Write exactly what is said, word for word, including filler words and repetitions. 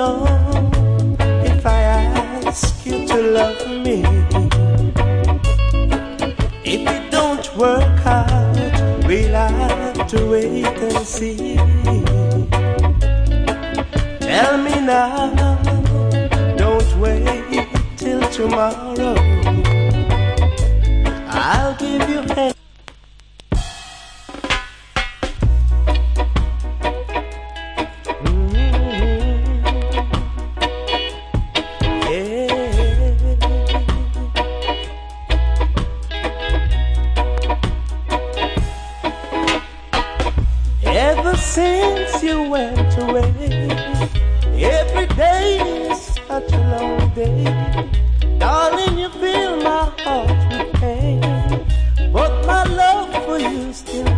alone if I ask you to love me. If it don't work out, we'll have to wait and see. Tell me now, don't wait till tomorrow. I'll give you hand. Ever since you went away, every day is such a long day. Darling, you fill my heart with pain, but my love for you still